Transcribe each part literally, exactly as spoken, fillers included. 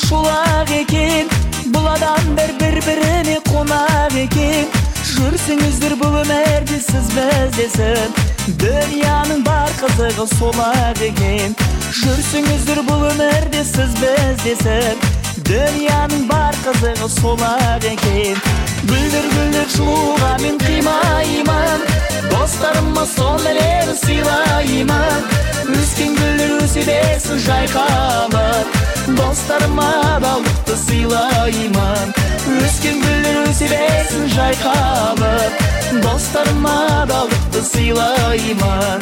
шулақ екен, бұл адамдар бір-біріне қонақ екен. Жүрсіңіздер бұл өмірде сіз біздесін, дүнияның бар қызығы солақ екен. Жүрсіңіздер бұл өмірде сіз біздесін, дүнияның бар қызығы солақ екен. Гүлдер-гүлдер жылуға мен қимаймын, достарыма сонымен сыйлаймын. Өскен гүлдер өсе берсін жайқалып, достарыма балдықты сыйлаймын. Өскен гүлдер өсе берсін жайқалып, достарыма балдықты сыйлаймын.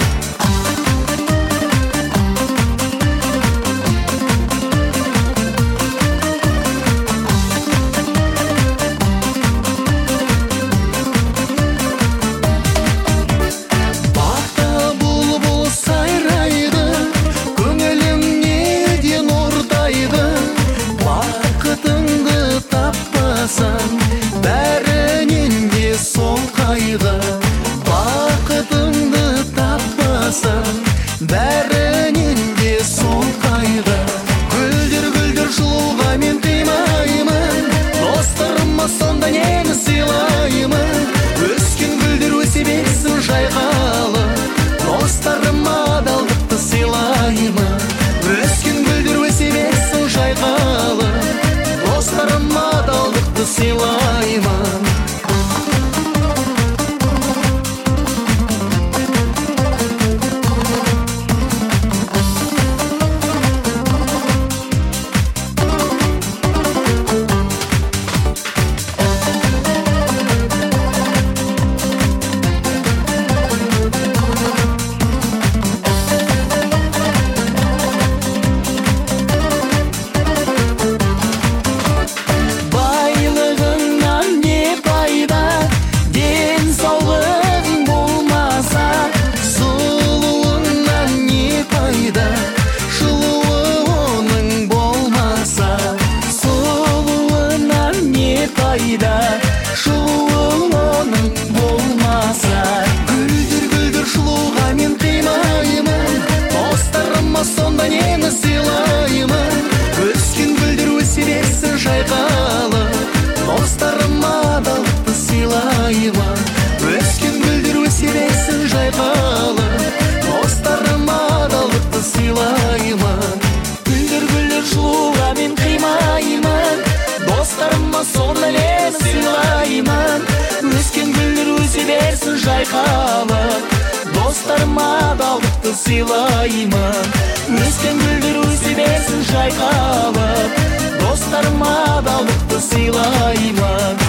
Бәрінен де сол қайғы, бақытыңды таппасаң, бәрінен де сол қайғы. Гүлдер-гүлдер жылуға мен қимаймын, достарыма сонда нені сыйлаймын. Өскен гүлдер өсе берсін жайқалып, достарыма адалдықты сыйлаймын. Өскен гүлдер өсе берсін жайқалып, достарыма адалдықты сыйлаймын. Жылуы оның болмаса, гүлдер-гүлдер жылуға мен қимаймын, достарыма сонда нені сыйлаймын. Өскен гүлдер өсе берсін жайқалып, достарыма адалдықты сыйлаймын. Өскен гүлдер өсе берсін жайқалып, достарыма адалдықты сыйлаймын. Гүлдер-гүлдер жылуға мен қимаймын, достарыма сонда нені сыйлаймын. Өскен гүлдер өсе берсін жайқалып, достарыма адалдықты сыйлаймын. Өскен гүлдер өсе берсін жайқалып, достарыма адалдықты сыйлаймын.